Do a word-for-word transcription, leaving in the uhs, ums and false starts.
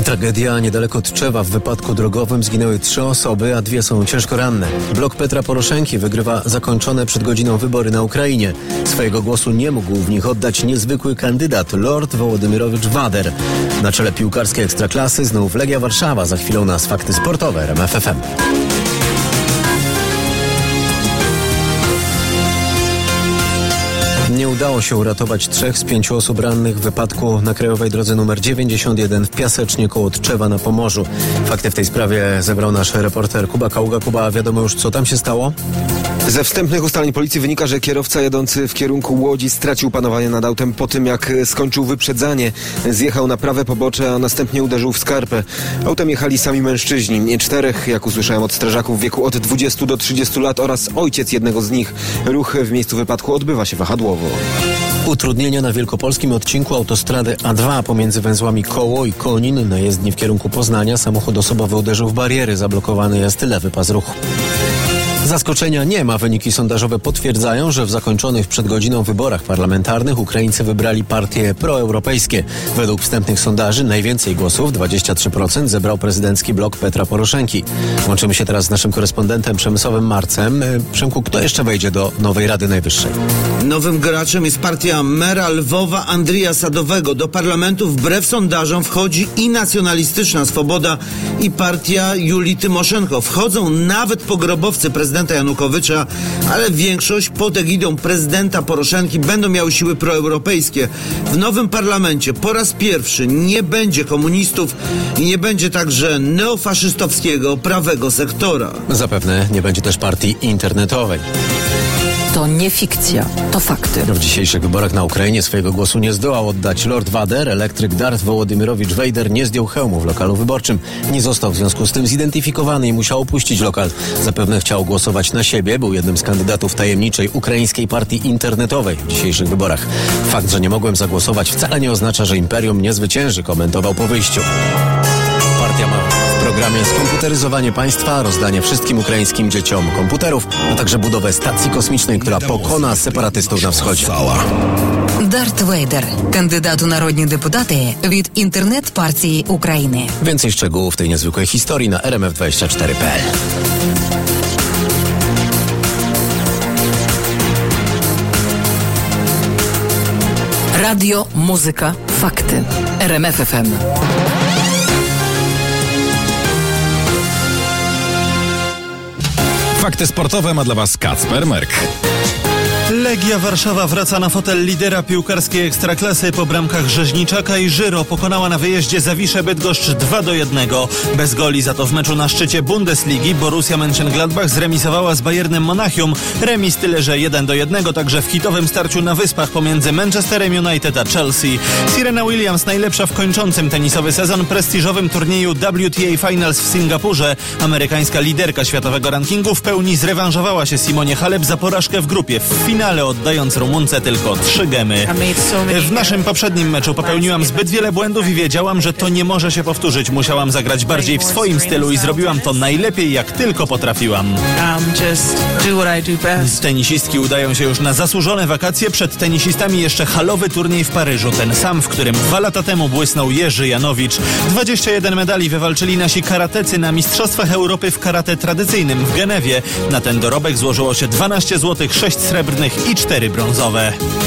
Tragedia niedaleko Tczewa. W wypadku drogowym zginęły trzy osoby, a dwie są ciężko ranne. Blok Petra Poroszenki wygrywa zakończone przed godziną wybory na Ukrainie. Swojego głosu nie mógł w nich oddać niezwykły kandydat Lord Wołodymirowicz Wader. Na czele piłkarskiej ekstraklasy znów Legia Warszawa. Za chwilę nas fakty sportowe R M F F M. Nie udało się uratować trzech z pięciu osób rannych w wypadku na krajowej drodze numer dziewięćdziesiąt jeden w Piasecznie koło Tczewa na Pomorzu. Fakty w tej sprawie zebrał nasz reporter Kuba Kaługa. Kuba, wiadomo już, co tam się stało? Ze wstępnych ustaleń policji wynika, że kierowca jadący w kierunku Łodzi stracił panowanie nad autem po tym, jak skończył wyprzedzanie. Zjechał na prawe pobocze, a następnie uderzył w skarpę. Autem jechali sami mężczyźni. Czterech, jak usłyszałem od strażaków, w wieku od dwudziestu do trzydziestu lat oraz ojciec jednego z nich. Ruch w miejscu wypadku odbywa się wahadłowo. Utrudnienia na wielkopolskim odcinku autostrady A dwa pomiędzy węzłami Koło i Konin na jezdni w kierunku Poznania. Samochód osobowy uderzył w bariery, zablokowany jest lewy pas ruchu. Zaskoczenia nie ma. Wyniki sondażowe potwierdzają, że w zakończonych przed godziną wyborach parlamentarnych Ukraińcy wybrali partie proeuropejskie. Według wstępnych sondaży najwięcej głosów, dwadzieścia trzy procent, zebrał prezydencki blok Petra Poroszenki. Łączymy się teraz z naszym korespondentem Przemysławem Marcem. Przemku, kto jeszcze wejdzie do nowej Rady Najwyższej? Nowym graczem jest partia mera Lwowa Andrija Sadowego. Do parlamentu wbrew sondażom wchodzi i nacjonalistyczna Swoboda, i partia Julii Tymoszenko. Wchodzą nawet pogrobowcy prezydenta Janukowycza, ale większość pod egidą prezydenta Poroszenki będą miały siły proeuropejskie. W nowym parlamencie po raz pierwszy nie będzie komunistów i nie będzie także neofaszystowskiego prawego sektora. Zapewne nie będzie też partii internetowej. To nie fikcja, to fakty. W dzisiejszych wyborach na Ukrainie swojego głosu nie zdołał oddać Lord Wader. Elektryk Darth Wołodymirowicz Wader nie zdjął hełmu w lokalu wyborczym. Nie został w związku z tym zidentyfikowany i musiał opuścić lokal. Zapewne chciał głosować na siebie. Był jednym z kandydatów tajemniczej ukraińskiej partii internetowej w dzisiejszych wyborach. Fakt, że nie mogłem zagłosować, wcale nie oznacza, że imperium nie zwycięży, komentował po wyjściu. Partia ma w programie skomputeryzowanie państwa, rozdanie wszystkim ukraińskim dzieciom komputerów, a także budowę stacji kosmicznej, która pokona separatystów na wschodzie. Дарт Вейдер, кандидат у народні депутати від інтернет-партії України. Więcej szczegółów tej niezwykłej historii na R M F dwadzieścia cztery kropka p l. Radio, muzyka, fakty. R M F F M. Fakty sportowe ma dla Was Kacper Merk. Legia Warszawa wraca na fotel lidera piłkarskiej ekstraklasy. Po bramkach Rzeźniczaka i Żyro pokonała na wyjeździe Zawiszę Bydgoszcz dwa do jednego. Bez goli za to w meczu na szczycie Bundesligi Borussia Mönchengladbach zremisowała z Bayernem Monachium. Remis tyle, że jeden do jednego także w hitowym starciu na Wyspach pomiędzy Manchesterem United a Chelsea. Serena Williams najlepsza w kończącym tenisowy sezon prestiżowym turnieju W T A Finals w Singapurze. Amerykańska liderka światowego rankingu w pełni zrewanżowała się Simonie Halep za porażkę w grupie. W finale oddając Rumunce tylko trzy gemy. W naszym poprzednim meczu popełniłam zbyt wiele błędów i wiedziałam, że to nie może się powtórzyć. Musiałam zagrać bardziej w swoim stylu i zrobiłam to najlepiej, jak tylko potrafiłam. Tenisistki udają się już na zasłużone wakacje. Przed tenisistami jeszcze halowy turniej w Paryżu. Ten sam, w którym dwa lata temu błysnął Jerzy Janowicz. dwadzieścia jeden medali wywalczyli nasi karatecy na Mistrzostwach Europy w karate tradycyjnym w Genewie. Na ten dorobek złożyło się dwanaście złotych, sześć srebrnych i cztery brązowe.